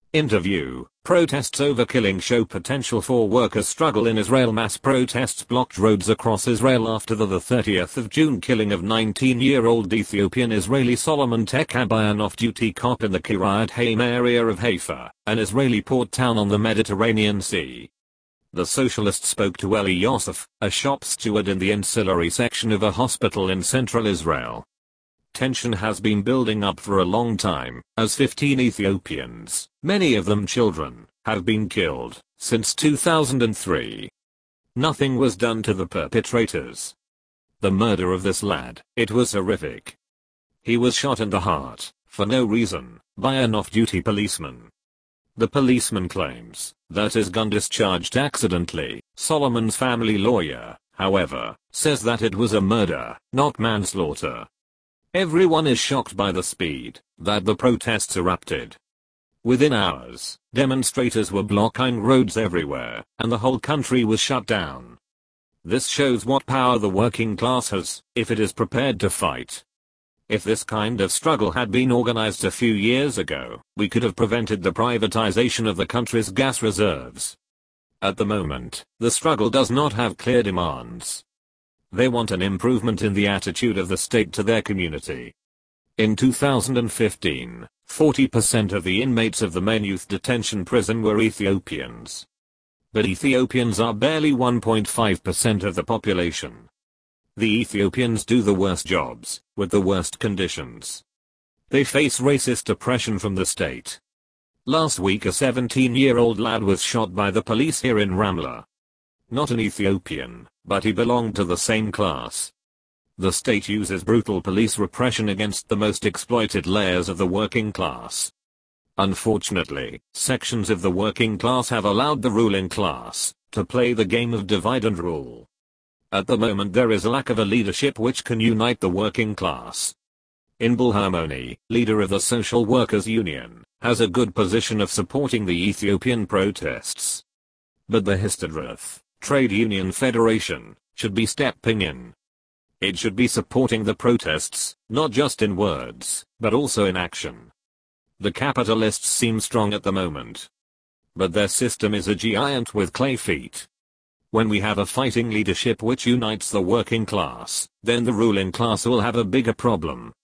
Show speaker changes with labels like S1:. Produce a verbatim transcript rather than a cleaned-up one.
S1: Interview. Protests over killing show potential for workers' struggle in Israel. Mass protests blocked roads across Israel after the, the thirtieth of June killing of nineteen-year-old Ethiopian Israeli Solomon Tekabay, an off-duty cop in the Kiryat Haim area of Haifa, an Israeli port town on the Mediterranean Sea. The socialist spoke to Eli Yosef, a shop steward in the ancillary section of a hospital in central Israel. Tension has been building up for a long time, as fifteen Ethiopians, many of them children, have been killed since two thousand three. Nothing was done to the perpetrators. The murder of this lad, it was horrific. He was shot in the heart, for no reason, by an off-duty policeman. The policeman claims that his gun discharged accidentally. Solomon's family lawyer, however, says that it was a murder, not manslaughter. Everyone is shocked by the speed that the protests erupted. Within hours, demonstrators were blocking roads everywhere, and the whole country was shut down. This shows what power the working class has, if it is prepared to fight. If this kind of struggle had been organized a few years ago, we could have prevented the privatization of the country's gas reserves. At the moment, the struggle does not have clear demands. They want an improvement in the attitude of the state to their community. In two thousand fifteen, forty percent of the inmates of the main youth detention prison were Ethiopians. But Ethiopians are barely one point five percent of the population. The Ethiopians do the worst jobs, with the worst conditions. They face racist oppression from the state. Last week a seventeen-year-old lad was shot by the police here in Ramla. Not an Ethiopian, but he belonged to the same class. The state uses brutal police repression against the most exploited layers of the working class. Unfortunately, sections of the working class have allowed the ruling class to play the game of divide and rule. At the moment there is a lack of a leadership which can unite the working class. Inbal Harmony, leader of the Social Workers Union, has a good position of supporting the Ethiopian protests. But the Histadrut, Trade Union Federation, should be stepping in. It should be supporting the protests, not just in words, but also in action. The capitalists seem strong at the moment. But their system is a giant with clay feet. When we have a fighting leadership which unites the working class, then the ruling class will have a bigger problem.